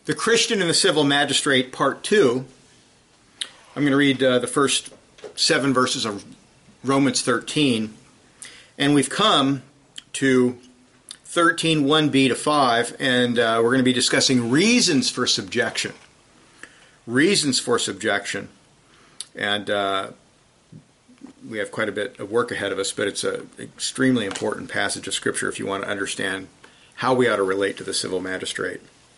The Christian and the Civil Magistrate, Part 2. I'm going to read the first 7 verses of Romans 13. And we've come to 13:1b to 5, and we're going to be discussing reasons for subjection. Reasons for subjection. And we have quite a bit of work ahead of us, but it's an extremely important passage of Scripture if you want to understand how we ought to relate to the civil magistrate.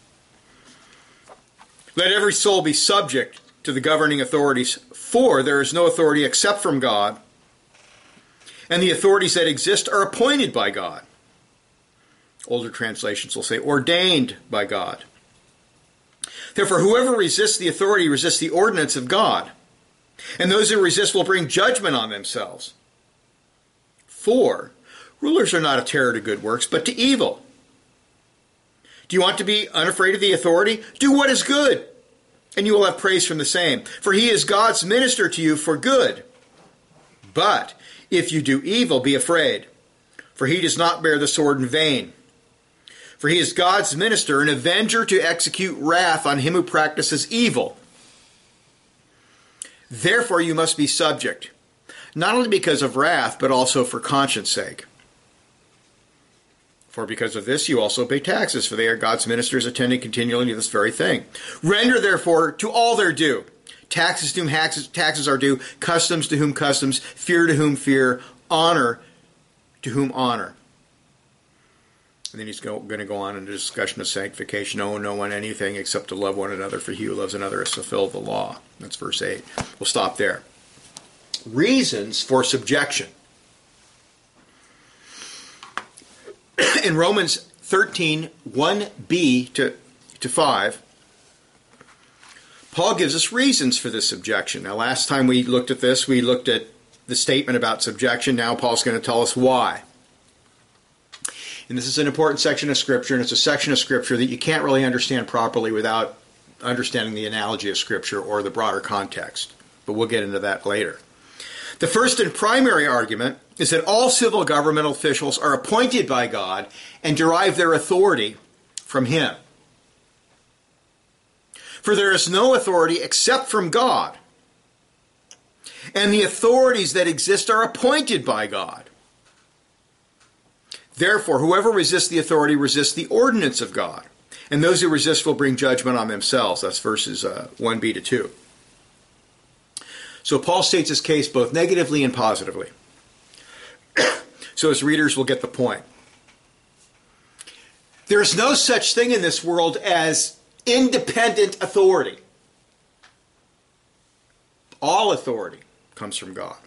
Let every soul be subject to the governing authorities, for there is no authority except from God, and the authorities that exist are appointed by God. Older translations will say ordained by God. Therefore, whoever resists the authority resists the ordinance of God, and those who resist will bring judgment on themselves. For rulers are not a terror to good works, but to evil. Do you want to be unafraid of the authority? Do what is good, and you will have praise from the same. For he is God's minister to you for good. But if you do evil, be afraid, for he does not bear the sword in vain. For he is God's minister, an avenger to execute wrath on him who practices evil. Therefore you must be subject, not only because of wrath, but also for conscience sake. For because of this you also pay taxes, for they are God's ministers attending continually to this very thing. Render therefore to all their due. Taxes to whom taxes are due, customs to whom customs, fear to whom fear, honor to whom honor. And then he's going to go on in a discussion of sanctification. Owe no one anything except to love one another, for he who loves another has fulfilled the law. That's verse 8. We'll stop there. Reasons for subjection. In Romans 13, 1b to 5, Paul gives us reasons for this subjection. Now, last time we looked at this, we looked at the statement about subjection. Now Paul's going to tell us why. And this is an important section of Scripture, and it's a section of Scripture that you can't really understand properly without understanding the analogy of Scripture or the broader context. But we'll get into that later. The first and primary argument is that all civil governmental officials are appointed by God and derive their authority from Him. For there is no authority except from God, and the authorities that exist are appointed by God. Therefore, whoever resists the authority resists the ordinance of God, and those who resist will bring judgment on themselves. That's verses 1b to 2. So Paul states his case both negatively and positively. So his readers will get the point. There is no such thing in this world as independent authority. All authority comes from God.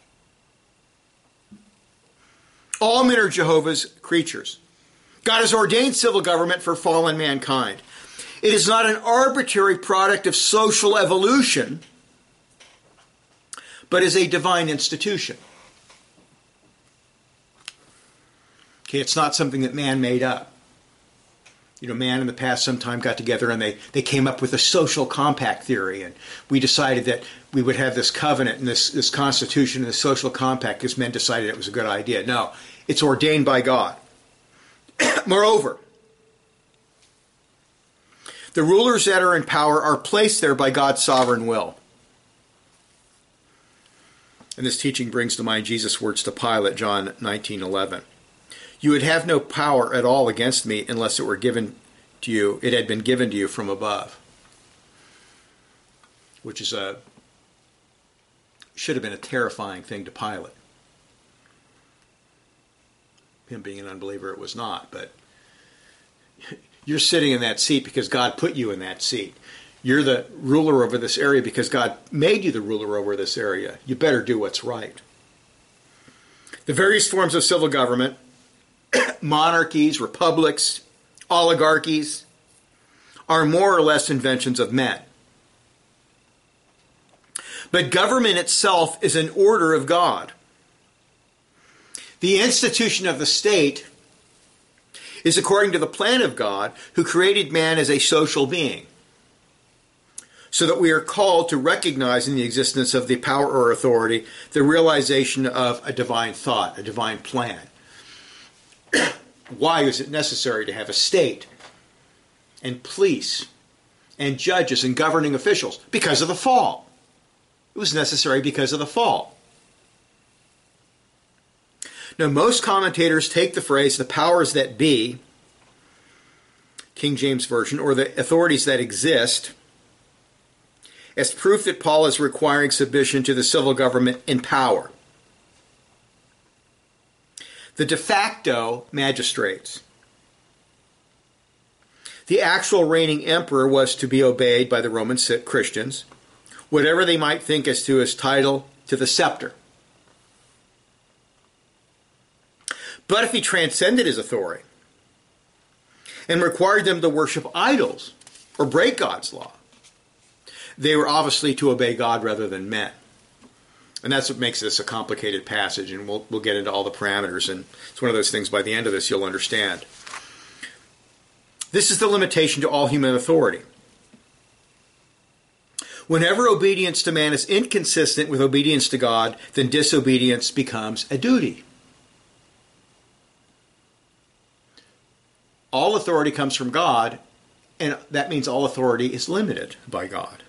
All men are Jehovah's creatures. God has ordained civil government for fallen mankind. It is not an arbitrary product of social evolution, but is a divine institution. Okay, it's not something that man made up. You know, man in the past sometime got together and they came up with a social compact theory, and we decided that we would have this covenant and this constitution and this social compact because men decided it was a good idea. No, it's ordained by God. Moreover, the rulers that are in power are placed there by God's sovereign will. And this teaching brings to mind Jesus' words to Pilate, John 19:11. You would have no power at all against me unless it were given to you, it had been given to you from above. Which is should have been a terrifying thing to Pilate. Him being an unbeliever, it was not, but you're sitting in that seat because God put you in that seat. You're the ruler over this area because God made you the ruler over this area. You better do what's right. The various forms of civil government, monarchies, republics, oligarchies, are more or less inventions of men. But government itself is an order of God. The institution of the state is according to the plan of God, who created man as a social being, so that we are called to recognize in the existence of the power or authority the realization of a divine thought, a divine plan. Why is it necessary to have a state and police and judges and governing officials because of the fall. It was necessary because of the fall. Now, most commentators take the phrase the powers that be, King James Version, or the authorities that exist, as proof that Paul is requiring submission to the civil government in power. The de facto magistrates. The actual reigning emperor was to be obeyed by the Roman Christians, whatever they might think as to his title to the scepter. But if he transcended his authority and required them to worship idols or break God's law, they were obviously to obey God rather than men. And that's what makes this a complicated passage, and we'll get into all the parameters, and it's one of those things by the end of this you'll understand. This is the limitation to all human authority. Whenever obedience to man is inconsistent with obedience to God, then disobedience becomes a duty. All authority comes from God, and that means all authority is limited by God.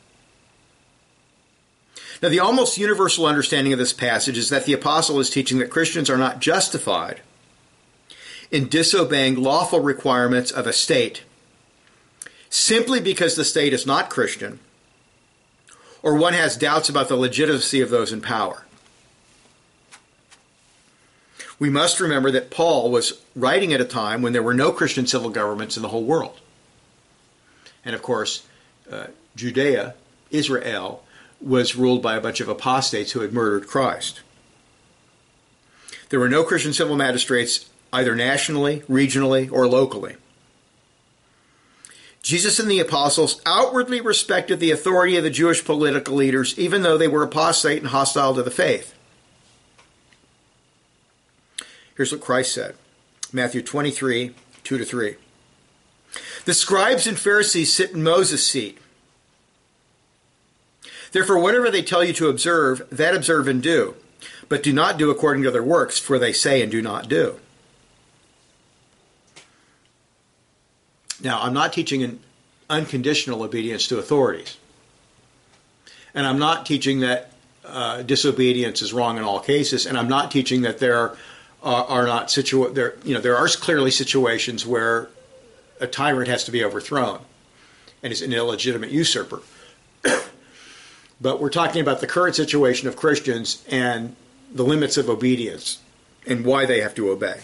Now, the almost universal understanding of this passage is that the apostle is teaching that Christians are not justified in disobeying lawful requirements of a state simply because the state is not Christian or one has doubts about the legitimacy of those in power. We must remember that Paul was writing at a time when there were no Christian civil governments in the whole world. And of course, Judea, Israel, was ruled by a bunch of apostates who had murdered Christ. There were no Christian civil magistrates either nationally, regionally, or locally. Jesus and the apostles outwardly respected the authority of the Jewish political leaders, even though they were apostate and hostile to the faith. Here's what Christ said, Matthew 23, 2-3. The scribes and Pharisees sit in Moses' seat. Therefore, whatever they tell you to observe, that observe and do. But do not do according to their works, for they say and do not do. Now, I'm not teaching an unconditional obedience to authorities. And I'm not teaching that disobedience is wrong in all cases. And I'm not teaching that there are clearly situations where a tyrant has to be overthrown and is an illegitimate usurper. But we're talking about the current situation of Christians and the limits of obedience and why they have to obey.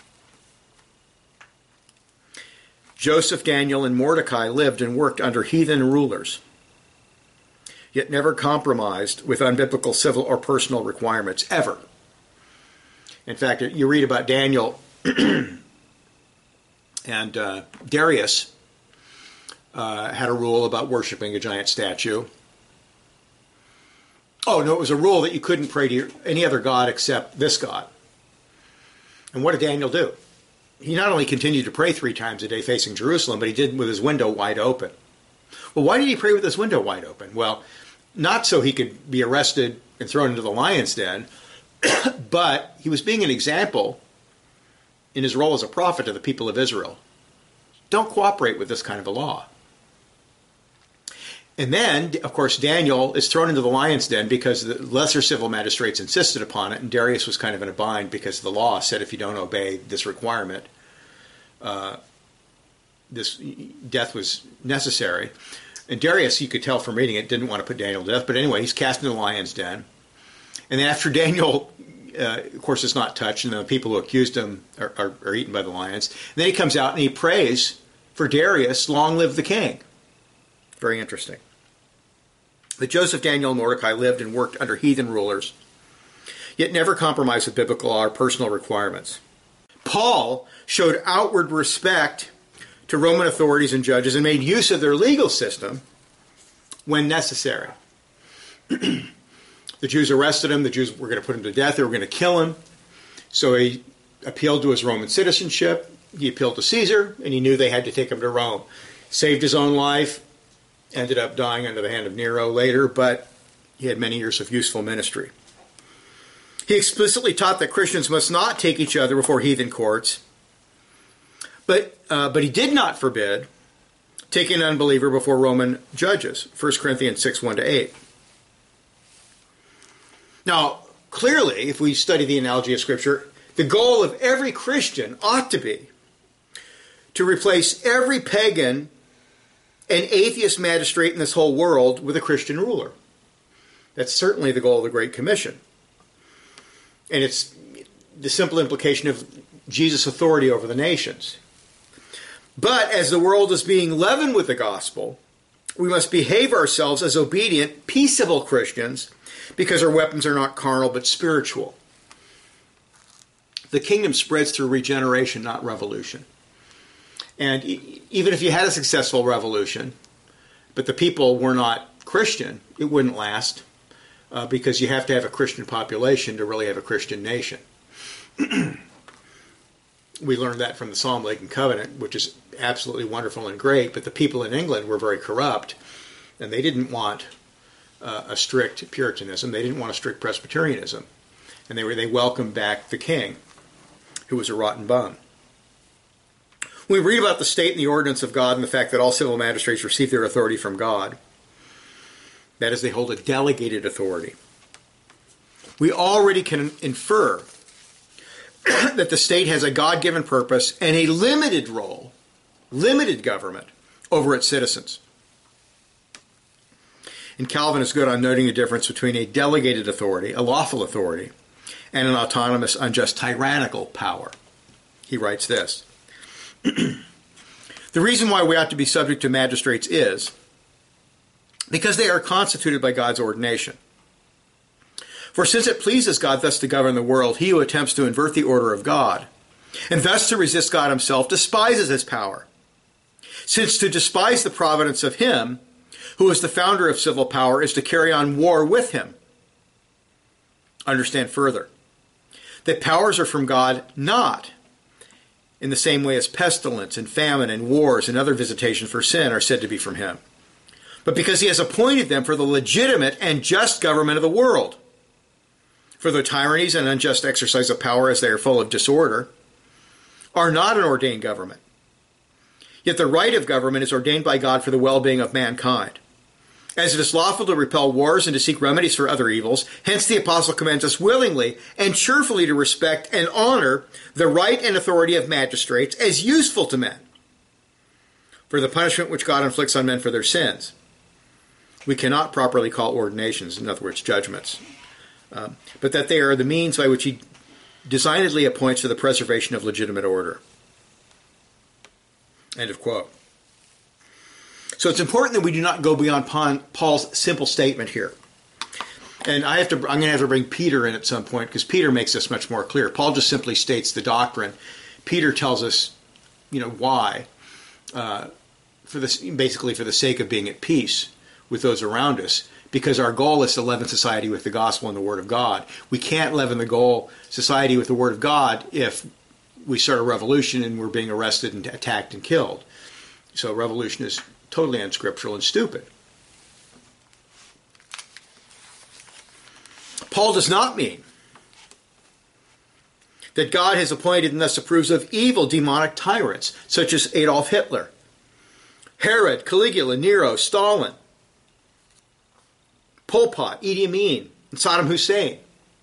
Joseph, Daniel, and Mordecai lived and worked under heathen rulers, yet never compromised with unbiblical civil or personal requirements, ever. In fact, you read about Daniel and Darius had a rule about worshiping a giant statue. Oh, no, it was a rule that you couldn't pray to any other god except this God. And what did Daniel do? He not only continued to pray 3 times a day facing Jerusalem, but he did with his window wide open. Well, why did he pray with his window wide open? Well, not so he could be arrested and thrown into the lion's den, but he was being an example in his role as a prophet to the people of Israel. Don't cooperate with this kind of a law. And then, of course, Daniel is thrown into the lion's den because the lesser civil magistrates insisted upon it, and Darius was kind of in a bind because the law said if you don't obey this requirement, this death was necessary. And Darius, you could tell from reading it, didn't want to put Daniel to death, but anyway, he's cast into the lion's den. And then after Daniel, of course, is not touched, and the people who accused him are eaten by the lions, and then he comes out and he prays for Darius, long live the king. Very interesting. But Joseph, Daniel, and Mordecai lived and worked under heathen rulers, yet never compromised with biblical law or personal requirements. Paul showed outward respect to Roman authorities and judges and made use of their legal system when necessary. The Jews arrested him. The Jews were going to put him to death. They were going to kill him. So he appealed to his Roman citizenship. He appealed to Caesar, and he knew they had to take him to Rome. Saved his own life. Ended up dying under the hand of Nero later, but he had many years of useful ministry. He explicitly taught that Christians must not take each other before heathen courts, but he did not forbid taking an unbeliever before Roman judges, 1 Corinthians 6, 1-8. Now, clearly, if we study the analogy of Scripture, the goal of every Christian ought to be to replace every pagan and atheist magistrate in this whole world with a Christian ruler. That's certainly the goal of the Great Commission. And it's the simple implication of Jesus' authority over the nations. But as the world is being leavened with the gospel, we must behave ourselves as obedient, peaceable Christians because our weapons are not carnal but spiritual. The kingdom spreads through regeneration, not revolution. And even if you had a successful revolution, but the people were not Christian, it wouldn't last. Because you have to have a Christian population to really have a Christian nation. We learned that from the Psalm Lake and Covenant, which is absolutely wonderful and great, but the people in England were very corrupt, and they didn't want a strict Puritanism. They didn't want a strict Presbyterianism. And they welcomed back the king, who was a rotten bum. We read about the state and the ordinance of God and the fact that all civil magistrates receive their authority from God. That is, they hold a delegated authority. We already can infer that the state has a God-given purpose and a limited role, limited government, over its citizens. And Calvin is good on noting the difference between a delegated authority, a lawful authority, and an autonomous, unjust, tyrannical power. He writes this: the reason why we ought to be subject to magistrates is because they are constituted by God's ordination. For since it pleases God thus to govern the world, he who attempts to invert the order of God, and thus to resist God himself, despises his power. Since to despise the providence of him, who is the founder of civil power, is to carry on war with him. Understand further, that powers are from God not in the same way as pestilence and famine and wars and other visitations for sin are said to be from him, but because he has appointed them for the legitimate and just government of the world. For the tyrannies and unjust exercise of power, as they are full of disorder, are not an ordained government. Yet the right of government is ordained by God for the well-being of mankind. As it is lawful to repel wars and to seek remedies for other evils, hence the apostle commands us willingly and cheerfully to respect and honor the right and authority of magistrates as useful to men for the punishment which God inflicts on men for their sins. We cannot properly call ordinations, in other words, judgments, but that they are the means by which he designedly appoints for the preservation of legitimate order. End of quote. So it's important that we do not go beyond Paul's simple statement here. And I'm going to have to bring Peter in at some point, because Peter makes this much more clear. Paul just simply states the doctrine. Peter tells us, why, basically for the sake of being at peace with those around us, because our goal is to leaven society with the gospel and the word of God. We can't leaven the society with the word of God if we start a revolution and we're being arrested and attacked and killed. So revolution is totally unscriptural and stupid. Paul does not mean that God has appointed and thus approves of evil demonic tyrants, such as Adolf Hitler, Herod, Caligula, Nero, Stalin, Pol Pot, Idi Amin, and Saddam Hussein.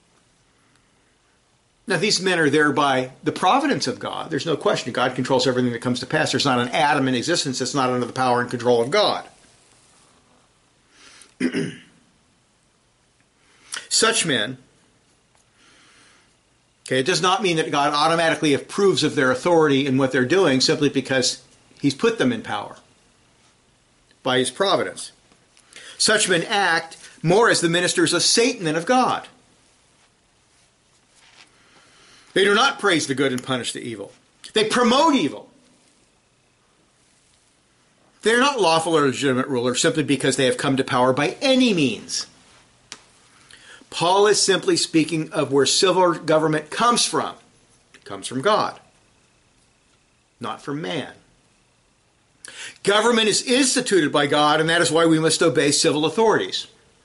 Now, these men are there by the providence of God. There's no question. God controls everything that comes to pass. There's not an atom in existence that's not under the power and control of God. Such men, it does not mean that God automatically approves of their authority and what they're doing simply because he's put them in power by his providence. Such men act more as the ministers of Satan than of God. They do not praise the good and punish the evil. They promote evil. They are not lawful or legitimate rulers simply because they have come to power by any means. Paul is simply speaking of where civil government comes from. It comes from God, not from man. Government is instituted by God, and that is why we must obey civil authorities.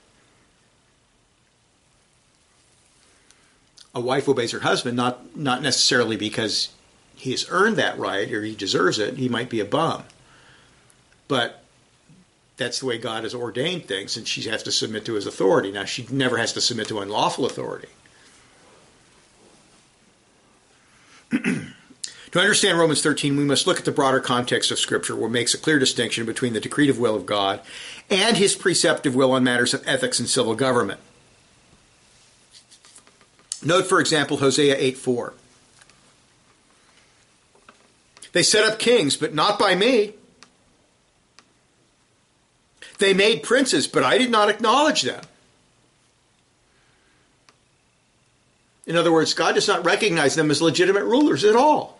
A wife obeys her husband, not necessarily because he has earned that right or he deserves it. He might be a bum. But that's the way God has ordained things, and she has to submit to his authority. Now, she never has to submit to unlawful authority. To understand Romans 13, we must look at the broader context of Scripture, where it makes a clear distinction between the decretive will of God and his preceptive will on matters of ethics and civil government. Note, for example, Hosea 8:4. They set up kings, but not by me. They made princes, but I did not acknowledge them. In other words, God does not recognize them as legitimate rulers at all.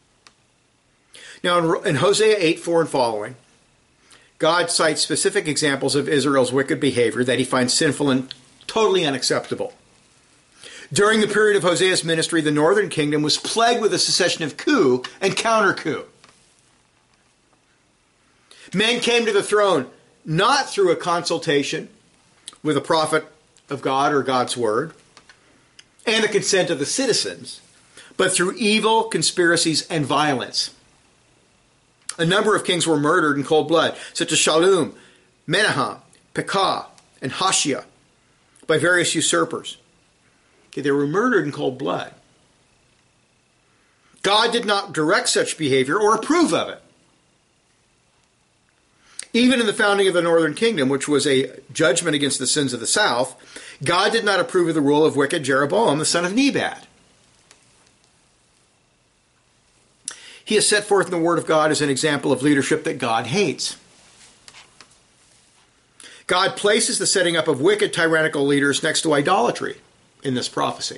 Now, in Hosea 8:4 and following, God cites specific examples of Israel's wicked behavior that he finds sinful and totally unacceptable. During the period of Hosea's ministry, the northern kingdom was plagued with a succession of coup and counter-coup. Men came to the throne not through a consultation with a prophet of God or God's word and the consent of the citizens, but through evil conspiracies and violence. A number of kings were murdered in cold blood, such as Shallum, Menahem, Pekah, and Hoshea, by various usurpers. Okay, they were murdered in cold blood. God did not direct such behavior or approve of it. Even in the founding of the northern kingdom, which was a judgment against the sins of the south, God did not approve of the rule of wicked Jeroboam, the son of Nebat. He is set forth in the Word of God as an example of leadership that God hates. God places the setting up of wicked tyrannical leaders next to idolatry in this prophecy.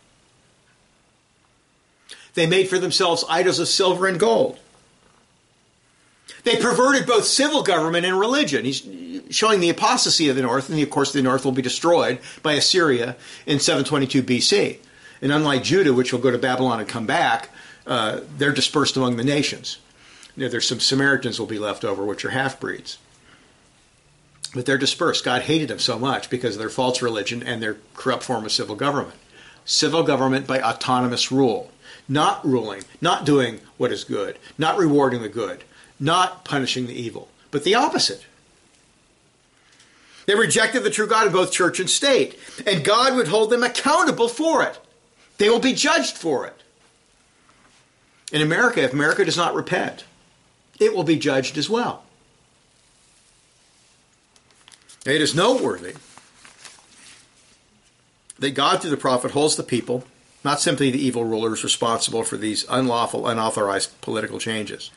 They made for themselves idols of silver and gold. They perverted both civil government and religion. He's showing the apostasy of the north, and of course the north will be destroyed by Assyria in 722 BC. And unlike Judah, which will go to Babylon and come back, they're dispersed among the nations. There's some Samaritans will be left over, which are half-breeds. But they're dispersed. God hated them so much because of their false religion and their corrupt form of civil government. Civil government by autonomous rule. Not ruling, not doing what is good, not rewarding the good, not punishing the evil, but the opposite. They rejected the true God of both church and state, and God would hold them accountable for it. They will be judged for it. In America, if America does not repent, it will be judged as well. It is noteworthy that God, through the prophet, holds the people, not simply the evil rulers, responsible for these unlawful, unauthorized political changes.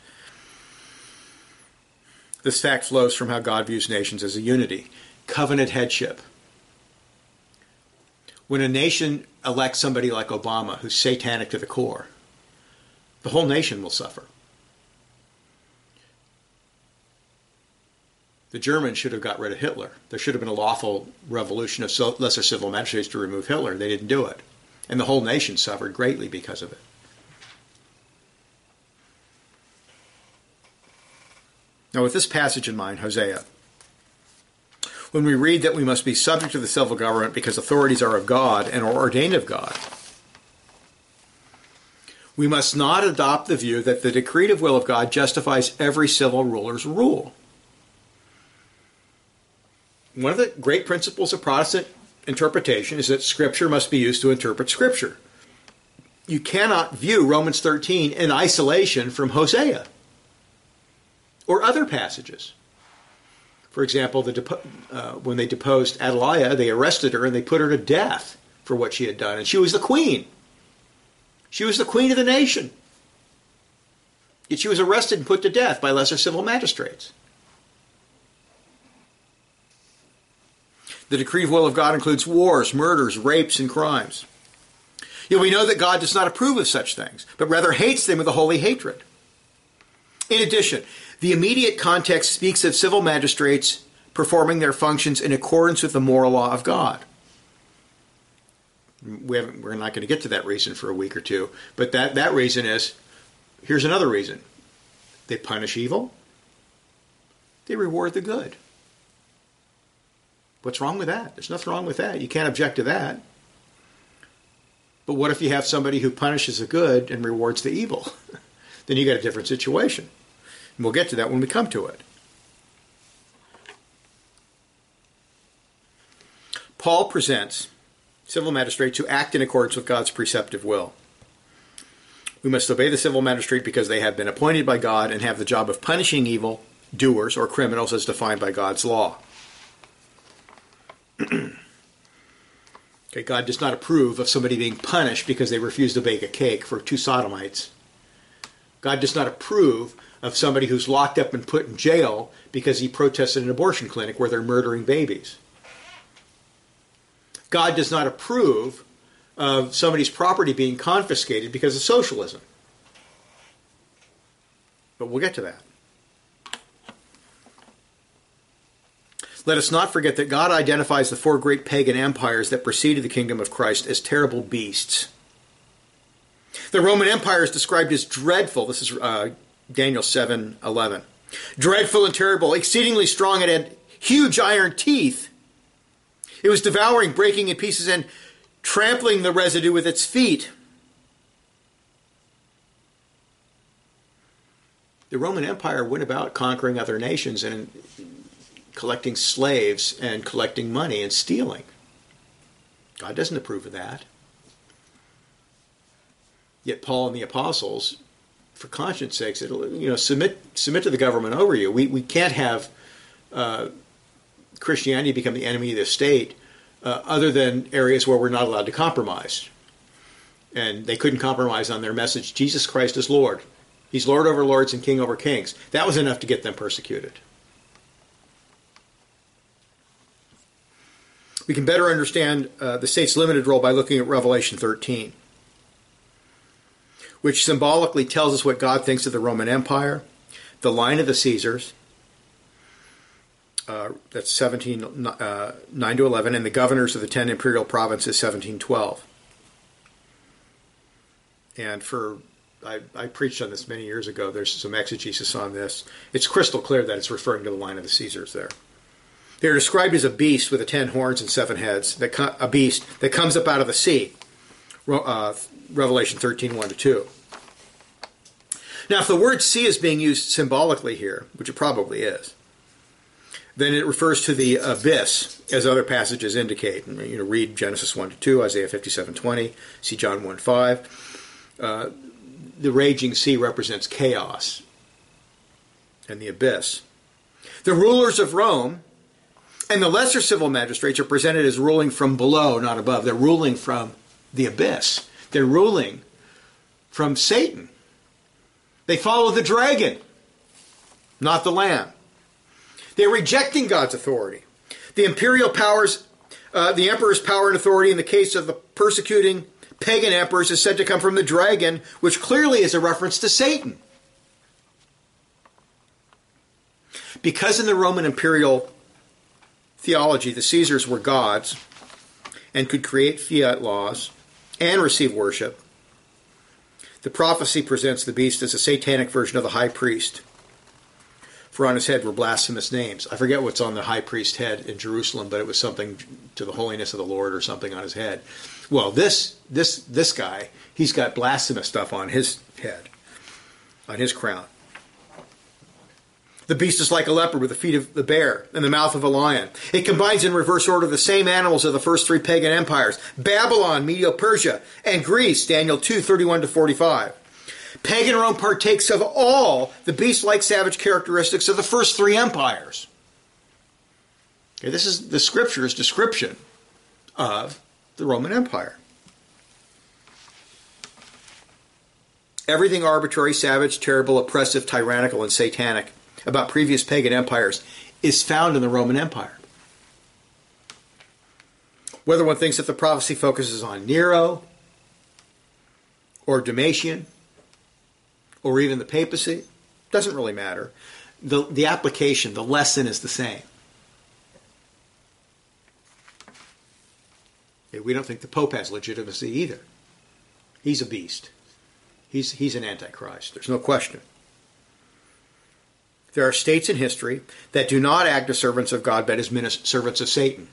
This fact flows from how God views nations as a unity. Covenant headship. When a nation elects somebody like Obama, who's satanic to the core, the whole nation will suffer. The Germans should have got rid of Hitler. There should have been a lawful revolution of lesser civil magistrates to remove Hitler. They didn't do it. And the whole nation suffered greatly because of it. Now, with this passage in mind, Hosea, when we read that we must be subject to the civil government because authorities are of God and are ordained of God, we must not adopt the view that the decretive will of God justifies every civil ruler's rule. One of the great principles of Protestant interpretation is that Scripture must be used to interpret Scripture. You cannot view Romans 13 in isolation from Hosea or other passages. For example, when they deposed Athaliah, they arrested her and they put her to death for what she had done. And she was the queen. She was the queen of the nation. Yet she was arrested and put to death by lesser civil magistrates. The decretive will of God includes wars, murders, rapes, and crimes. Yet we know that God does not approve of such things, but rather hates them with a holy hatred. In addition, the immediate context speaks of civil magistrates performing their functions in accordance with the moral law of God. We're not going to get to that reason for a week or two, but that reason is, here's another reason. They punish evil. They reward the good. What's wrong with that? There's nothing wrong with that. You can't object to that. But what if you have somebody who punishes the good and rewards the evil? Then you got a different situation. And we'll get to that when we come to it. Paul presents civil magistrates who act in accordance with God's preceptive will. We must obey the civil magistrate because they have been appointed by God and have the job of punishing evil doers or criminals as defined by God's law. Okay, God does not approve of somebody being punished because they refused to bake a cake for 2 sodomites. God does not approve of somebody who's locked up and put in jail because he protested an abortion clinic where they're murdering babies. God does not approve of somebody's property being confiscated because of socialism. But we'll get to that. Let us not forget that God identifies the 4 great pagan empires that preceded the kingdom of Christ as terrible beasts. The Roman Empire is described as dreadful. This is Daniel 7:11. Dreadful and terrible, exceedingly strong, it had huge iron teeth. It was devouring, breaking in pieces, and trampling the residue with its feet. The Roman Empire went about conquering other nations and collecting slaves and collecting money and stealing. God doesn't approve of that. Yet Paul and the apostles, for conscience sakes, submit to the government over you. We can't have Christianity become the enemy of the state other than areas where we're not allowed to compromise. And they couldn't compromise on their message, Jesus Christ is Lord. He's Lord over lords and King over kings. That was enough to get them persecuted. We can better understand the state's limited role by looking at Revelation 13, which symbolically tells us what God thinks of the Roman Empire, the line of the Caesars, that's 9 to 11, and the governors of the 10 imperial provinces, 1712. And I preached on this many years ago. There's some exegesis on this. It's crystal clear that it's referring to the line of the Caesars there. They're described as a beast with 10 horns and 7 heads, a beast that comes up out of the sea. Revelation 13, 1 to 2. Now, if the word sea is being used symbolically here, which it probably is, then it refers to the abyss, as other passages indicate. Read Genesis 1 to 2, Isaiah 57:20, see John 1:5. The raging sea represents chaos and the abyss. The rulers of Rome and the lesser civil magistrates are presented as ruling from below, not above. They're ruling from the abyss. They're ruling from Satan. They follow the dragon, not the lamb. They're rejecting God's authority. The imperial powers, the emperor's power and authority in the case of the persecuting pagan emperors is said to come from the dragon, which clearly is a reference to Satan. Because in the Roman imperial theology, the Caesars were gods and could create fiat laws and receive worship, the prophecy presents the beast as a satanic version of the high priest. For on his head were blasphemous names. I forget what's on the high priest's head in Jerusalem, but it was something to the holiness of the Lord or something on his head. Well, this guy, he's got blasphemous stuff on his head, on his crown. The beast is like a leopard with the feet of the bear and the mouth of a lion. It combines in reverse order the same animals of the first 3 pagan empires: Babylon, Medo-Persia, and Greece, Daniel 2, 31 to 45. Pagan Rome partakes of all the beast-like savage characteristics of the first 3 empires. Okay, this is the Scripture's description of the Roman Empire. Everything arbitrary, savage, terrible, oppressive, tyrannical, and satanic about previous pagan empires is found in the Roman Empire. Whether one thinks that the prophecy focuses on Nero or Domitian or even the papacy, doesn't really matter. The application, the lesson is the same. We don't think the Pope has legitimacy either. He's a beast. He's an antichrist. There's no question. There are states in history that do not act as servants of God, but as servants of Satan.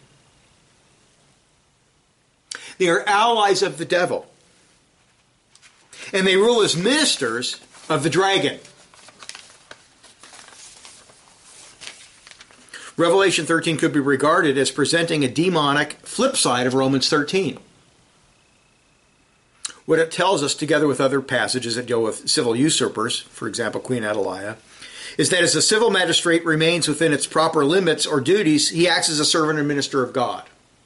They are allies of the devil. And they rule as ministers of the dragon. Revelation 13 could be regarded as presenting a demonic flip side of Romans 13. What it tells us, together with other passages that deal with civil usurpers, for example, Queen Atalaya, is that as a civil magistrate remains within its proper limits or duties, he acts as a servant and minister of God.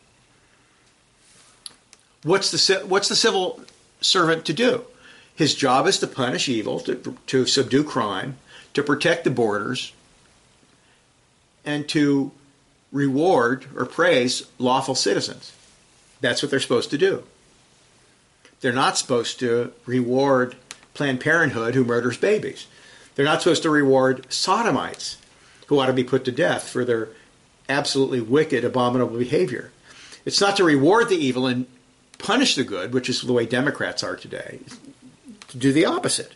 What's the civil servant to do? His job is to punish evil, to subdue crime, to protect the borders, and to reward or praise lawful citizens. That's what they're supposed to do. They're not supposed to reward Planned Parenthood who murders babies. They're not supposed to reward sodomites who ought to be put to death for their absolutely wicked, abominable behavior. It's not to reward the evil and punish the good, which is the way Democrats are today. To do the opposite.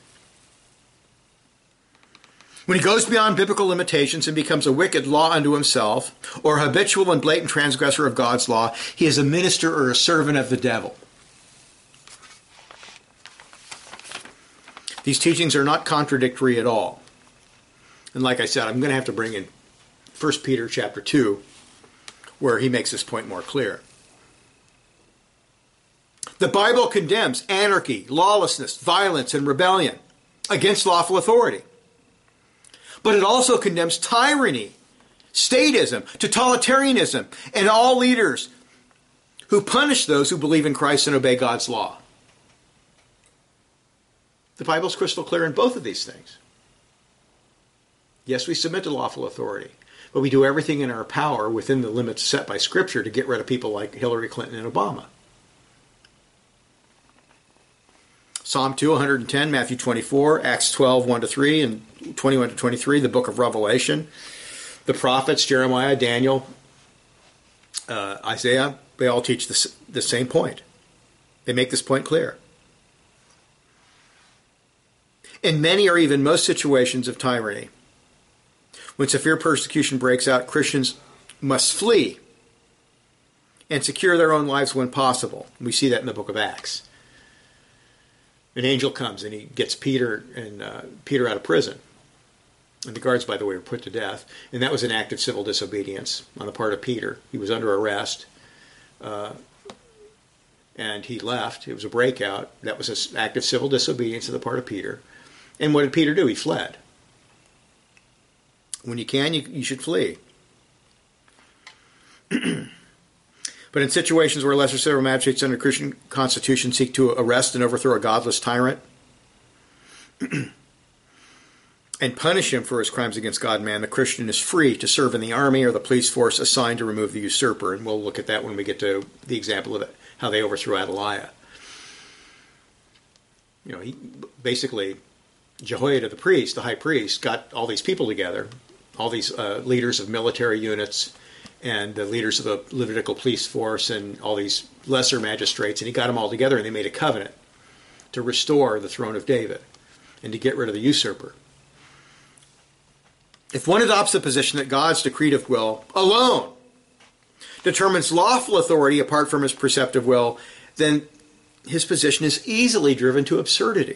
When he goes beyond biblical limitations and becomes a wicked law unto himself, or a habitual and blatant transgressor of God's law, he is a minister or a servant of the devil. These teachings are not contradictory at all. And like I said, I'm going to have to bring in 1 Peter chapter 2, where he makes this point more clear. The Bible condemns anarchy, lawlessness, violence, and rebellion against lawful authority. But it also condemns tyranny, statism, totalitarianism, and all leaders who punish those who believe in Christ and obey God's law. The Bible's crystal clear in both of these things. Yes, we submit to lawful authority, but we do everything in our power within the limits set by Scripture to get rid of people like Hillary Clinton and Obama. Psalm 2, 110, Matthew 24, Acts 12, 1-3, and 21-23, the book of Revelation. The prophets, Jeremiah, Daniel, Isaiah, they all teach the same point. They make this point clear. In many or even most situations of tyranny, when severe persecution breaks out, Christians must flee and secure their own lives when possible. We see that in the book of Acts. An angel comes and he gets Peter out of prison. And the guards, by the way, were put to death. And that was an act of civil disobedience on the part of Peter. He was under arrest. And he left. It was a breakout. That was an act of civil disobedience on the part of Peter. And what did Peter do? He fled. When you can, you should flee. But in situations where lesser civil magistrates under Christian constitution seek to arrest and overthrow a godless tyrant and punish him for his crimes against God and man, the Christian is free to serve in the army or the police force assigned to remove the usurper. And we'll look at that when we get to the example of how they overthrew Atalaya. Basically, Jehoiada the priest, the high priest, got all these people together, all these leaders of military units, and the leaders of the Levitical police force and all these lesser magistrates, and he got them all together and they made a covenant to restore the throne of David and to get rid of the usurper. If one adopts the position that God's decretive will alone determines lawful authority apart from his preceptive will, then his position is easily driven to absurdity.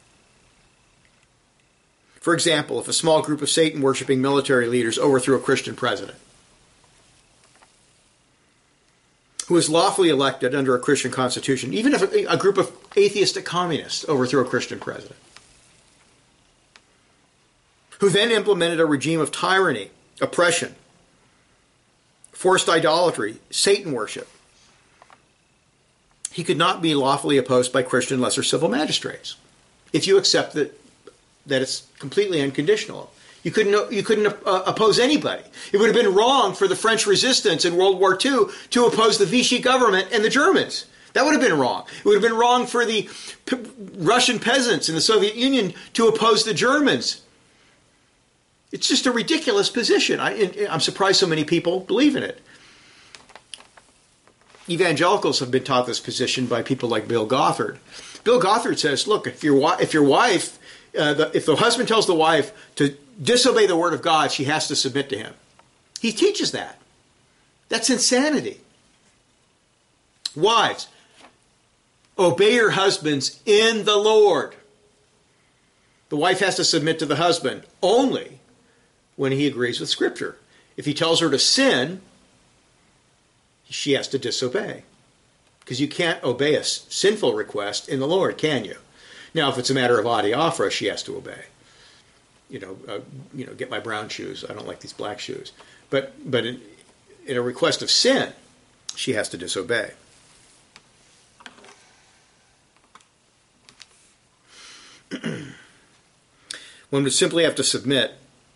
For example, if a small group of Satan-worshipping military leaders overthrew a Christian president, who is lawfully elected under a Christian constitution, even if a group of atheistic communists overthrew a Christian president, who then implemented a regime of tyranny, oppression, forced idolatry, Satan worship, he could not be lawfully opposed by Christian lesser civil magistrates. If you accept that it's completely unconditional. You couldn't oppose anybody. It would have been wrong for the French resistance in World War II to oppose the Vichy government and the Germans. That would have been wrong. It would have been wrong for the Russian peasants in the Soviet Union to oppose the Germans. It's just a ridiculous position. I'm surprised so many people believe in it. Evangelicals have been taught this position by people like Bill Gothard. Bill Gothard says, look, if the husband tells the wife to disobey the word of God, she has to submit to him. He teaches that. That's insanity. Wives, obey your husbands in the Lord. The wife has to submit to the husband only when he agrees with Scripture. If he tells her to sin, she has to disobey. Because you can't obey a sinful request in the Lord, can you? Now, if it's a matter of adiaphora, she has to obey. Get my brown shoes. I don't like these black shoes. But in a request of sin, she has to disobey. One would simply have to submit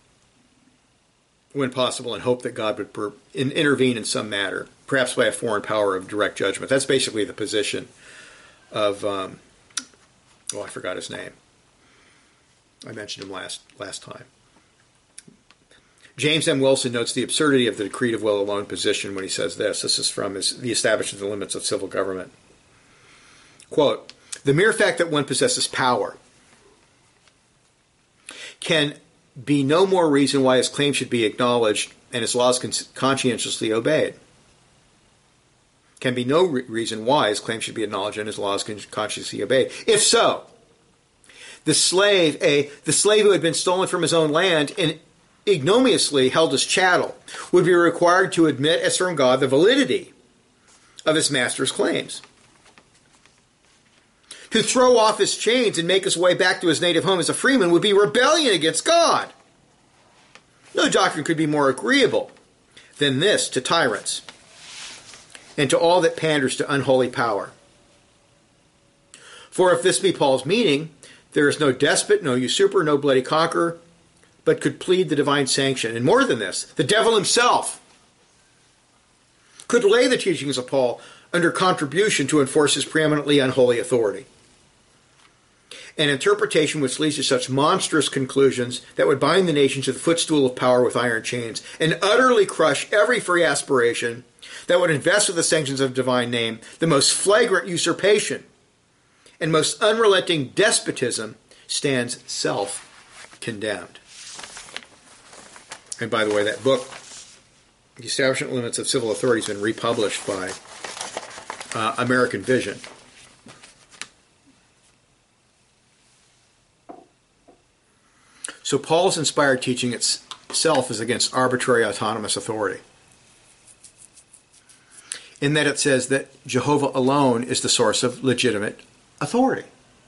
when possible and hope that God would intervene in some matter, perhaps by a foreign power of direct judgment. That's basically the position of, I forgot his name. I mentioned him last time. James M. Wilson notes the absurdity of the decretive will alone position when he says this. This is from the Establishment of the Limits of Civil Government. Quote, "The mere fact that one possesses power can be no more reason why his claim should be acknowledged and his laws conscientiously obeyed. Can be no reason why his claim should be acknowledged and his laws conscientiously obeyed. If so, the slave who had been stolen from his own land and ignominiously held as chattel would be required to admit as from God the validity of his master's claims. To throw off his chains and make his way back to his native home as a freeman would be rebellion against God. No doctrine could be more agreeable than this to tyrants and to all that panders to unholy power. For if this be Paul's meaning, there is no despot, no usurper, no bloody conqueror, but could plead the divine sanction. And more than this, the devil himself could lay the teachings of Paul under contribution to enforce his preeminently unholy authority. An interpretation which leads to such monstrous conclusions that would bind the nation to the footstool of power with iron chains and utterly crush every free aspiration that would invest with the sanctions of divine name the most flagrant usurpation and most unrelenting despotism stands self-condemned." And by the way, that book, The Establishment Limits of Civil Authority, has been republished by American Vision. So Paul's inspired teaching itself is against arbitrary autonomous authority, in that it says that Jehovah alone is the source of legitimate authority.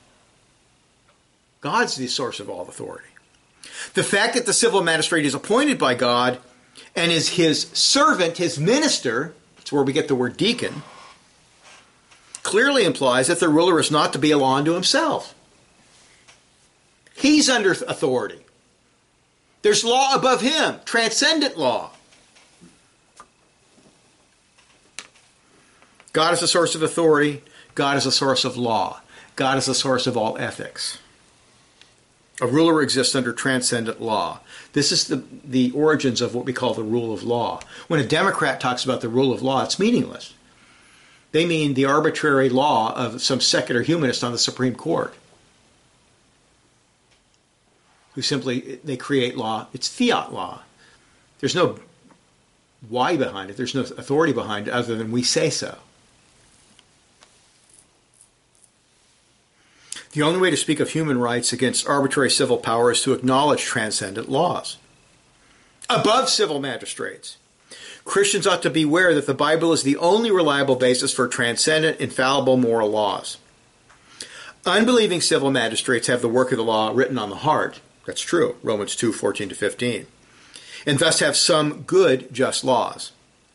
God's the source of all authority. The fact that the civil magistrate is appointed by God and is his servant, his minister, that's where we get the word deacon, clearly implies that the ruler is not to be a law unto himself. He's under authority. There's law above him, transcendent law. God is the source of authority. God is the source of law. God is the source of all ethics. A ruler exists under transcendent law. This is the origins of what we call the rule of law. When a Democrat talks about the rule of law, it's meaningless. They mean the arbitrary law of some secular humanist on the Supreme Court, who they create law. It's fiat law. There's no why behind it. There's no authority behind it other than we say so. The only way to speak of human rights against arbitrary civil power is to acknowledge transcendent laws above civil magistrates. Christians ought to beware that the Bible is the only reliable basis for transcendent, infallible moral laws. Unbelieving civil magistrates have the work of the law written on the heart. That's true, Romans 2:14-15. And thus have some good, just laws.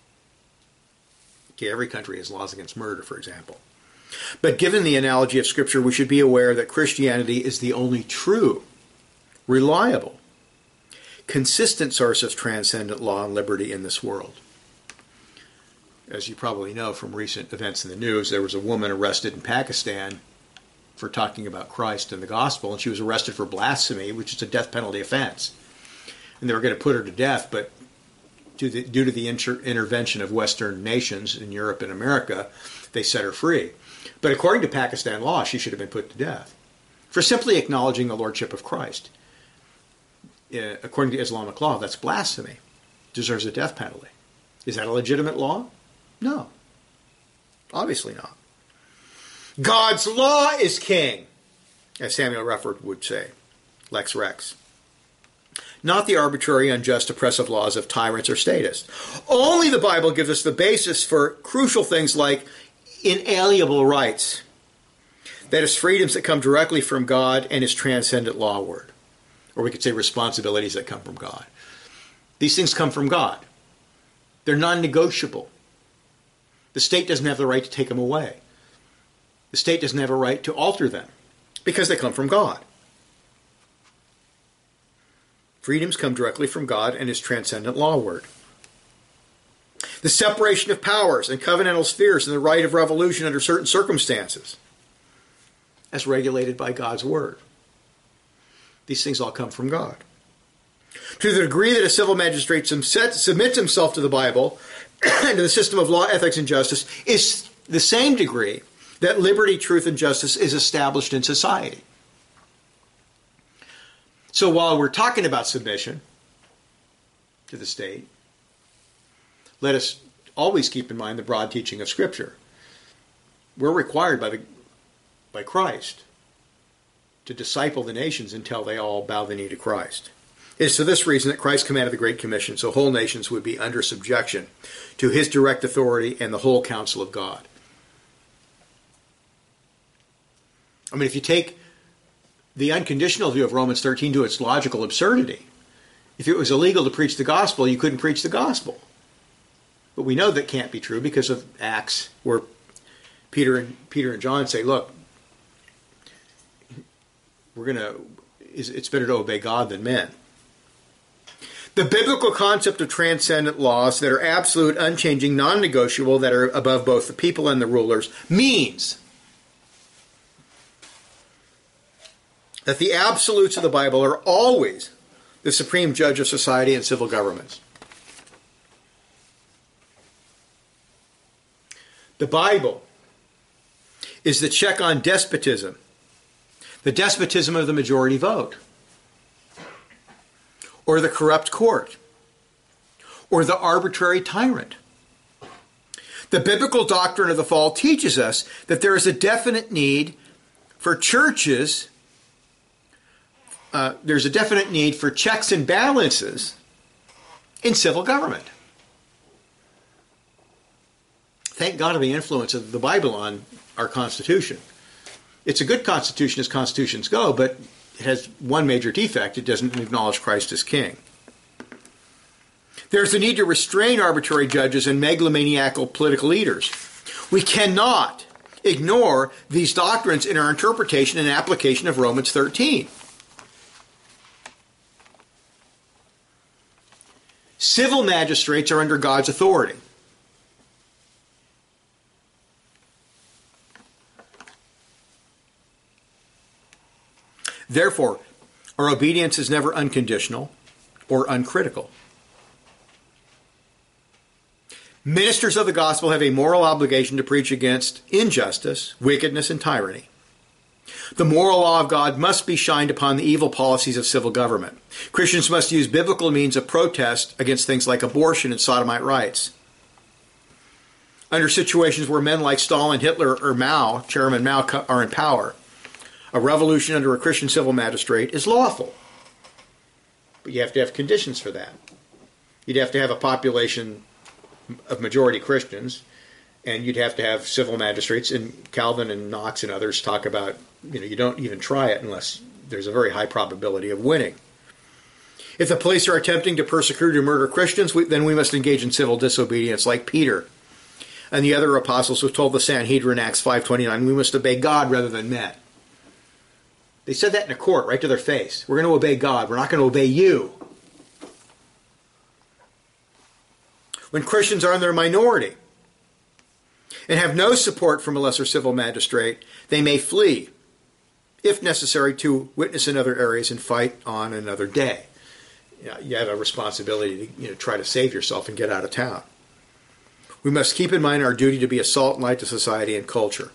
Okay, every country has laws against murder, for example. But given the analogy of Scripture, we should be aware that Christianity is the only true, reliable, consistent source of transcendent law and liberty in this world. As you probably know from recent events in the news, there was a woman arrested in Pakistan for talking about Christ and the gospel, and she was arrested for blasphemy, which is a death penalty offense. And they were going to put her to death, but due to the intervention of Western nations in Europe and America, they set her free. But according to Pakistan law, she should have been put to death for simply acknowledging the lordship of Christ. According to Islamic law, that's blasphemy. Deserves a death penalty. Is that a legitimate law? No. Obviously not. God's law is king, as Samuel Rufford would say. Lex Rex. not the arbitrary, unjust, oppressive laws of tyrants or statists. Only the Bible gives us the basis for crucial things like inalienable rights. That is, freedoms that come directly from God and His transcendent law word. Or we could say responsibilities that come from God. These things come from God. They're non-negotiable. The state doesn't have the right to take them away. The state doesn't have a right to alter them because they come from God. Freedoms come directly from God and His transcendent law word. The separation of powers and covenantal spheres and the right of revolution under certain circumstances, as regulated by God's word. These things all come from God. To the degree that a civil magistrate submits himself to the Bible and to the system of law, ethics, and justice is the same degree that liberty, truth, and justice is established in society. So while we're talking about submission to the state, let us always keep in mind the broad teaching of Scripture. We're required by Christ to disciple the nations until they all bow the knee to Christ. It is for this reason that Christ commanded the Great Commission, so whole nations would be under subjection to His direct authority and the whole counsel of God. I mean, if you take the unconditional view of Romans 13 to its logical absurdity, if it was illegal to preach the gospel, you couldn't preach the gospel. But we know that can't be true because of Acts, where Peter and John say, look, it's better to obey God than men. The biblical concept of transcendent laws that are absolute, unchanging, non-negotiable, that are above both the people and the rulers, means that the absolutes of the Bible are always the supreme judge of society and civil governments. The Bible is the check on despotism, the despotism of the majority vote, or the corrupt court, or the arbitrary tyrant. The biblical doctrine of the fall teaches us that there is a definite need for churches. There's a definite need for checks and balances in civil government. Thank God for the influence of the Bible on our Constitution. It's a good Constitution as constitutions go, but it has one major defect. It doesn't acknowledge Christ as king. There's a need to restrain arbitrary judges and megalomaniacal political leaders. We cannot ignore these doctrines in our interpretation and application of Romans 13. Civil magistrates are under God's authority. Therefore, our obedience is never unconditional or uncritical. Ministers of the gospel have a moral obligation to preach against injustice, wickedness, and tyranny. The moral law of God must be shined upon the evil policies of civil government. Christians must use biblical means of protest against things like abortion and sodomite rights. Under situations where men like Stalin, Hitler, or Mao, Chairman Mao, are in power, a revolution under a Christian civil magistrate is lawful. But you have to have conditions for that. You'd have to have a population of majority Christians, and you'd have to have civil magistrates, and Calvin and Knox and others talk about, you don't even try it unless there's a very high probability of winning. If the police are attempting to persecute or murder Christians, then we must engage in civil disobedience like Peter and the other apostles who told the Sanhedrin in Acts 5:29, we must obey God rather than men. They said that in a court, right to their face. We're going to obey God. We're not going to obey you. When Christians are in their minority and have no support from a lesser civil magistrate, they may flee, if necessary, to witness in other areas and fight on another day. You have a responsibility to try to save yourself and get out of town. We must keep in mind our duty to be a salt and light to society and culture.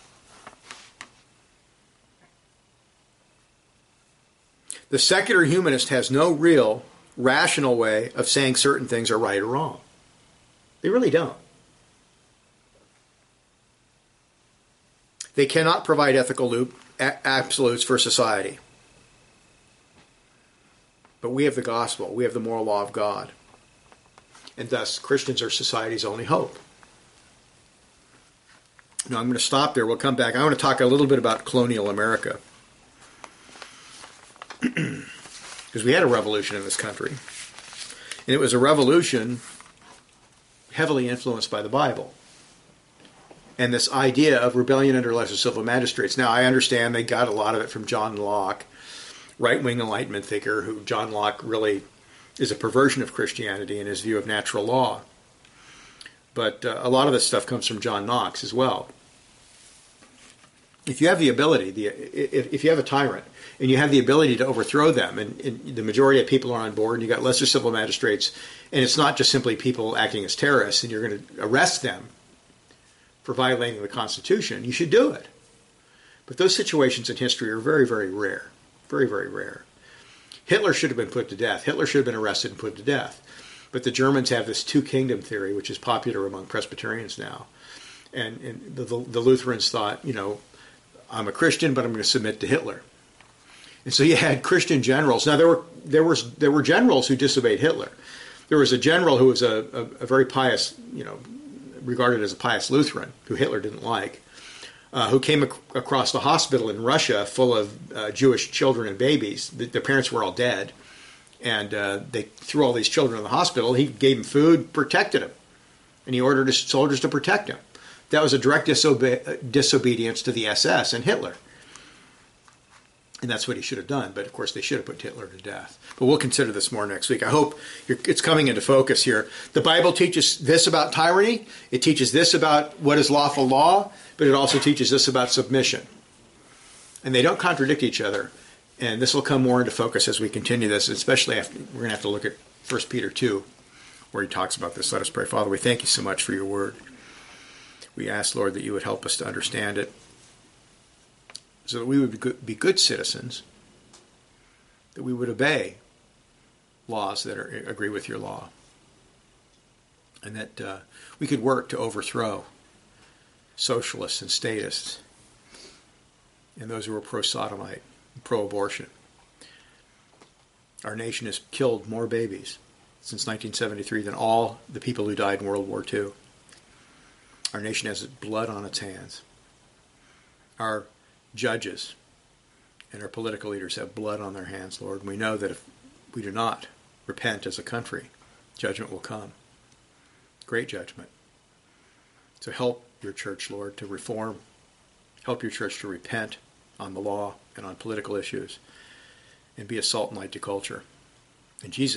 The secular humanist has no real, rational way of saying certain things are right or wrong. They really don't. They cannot provide ethical absolutes for society. But we have the gospel. We have the moral law of God. And thus, Christians are society's only hope. Now, I'm going to stop there. We'll come back. I want to talk a little bit about colonial America. Because we had a revolution in this country. And it was a revolution heavily influenced by the Bible. And this idea of rebellion under lesser civil magistrates. Now, I understand they got a lot of it from John Locke, right-wing Enlightenment thinker, who John Locke really is a perversion of Christianity in his view of natural law. But a lot of this stuff comes from John Knox as well. If you have the ability, if you have a tyrant, and you have the ability to overthrow them, and the majority of people are on board, and you got lesser civil magistrates, and it's not just simply people acting as terrorists, and you're going to arrest them for violating the Constitution, you should do it. But those situations in history are very, very rare. Very, very rare. Hitler should have been put to death. Hitler should have been arrested and put to death. But the Germans have this two-kingdom theory, which is popular among Presbyterians now. And the Lutherans thought, I'm a Christian, but I'm going to submit to Hitler. And so you had Christian generals. Now, there were generals who disobeyed Hitler. There was a general who was a very pious, regarded as a pious Lutheran, who Hitler didn't like, who came across the hospital in Russia full of Jewish children and babies. Their parents were all dead. And they threw all these children in the hospital. He gave them food, protected them. And he ordered his soldiers to protect him. That was a direct disobedience to the SS and Hitler. And that's what he should have done. But, of course, they should have put Hitler to death. But we'll consider this more next week. I hope it's coming into focus here. The Bible teaches this about tyranny. It teaches this about what is lawful law. But it also teaches this about submission. And they don't contradict each other. And this will come more into focus as we continue this, especially after we're going to have to look at 1 Peter 2, where he talks about this. Let us pray. Father, we thank you so much for your word. We ask, Lord, that you would help us to understand it so that we would be good citizens, that we would obey laws that agree with your law, and that we could work to overthrow socialists and statists and those who are pro-sodomite, pro-abortion. Our nation has killed more babies since 1973 than all the people who died in World War II. Our nation has blood on its hands. Our judges and our political leaders have blood on their hands, Lord. And we know that if we do not repent as a country, judgment will come. Great judgment. So help your church, Lord, to reform. Help your church to repent on the law and on political issues and be a salt and light to culture. In Jesus'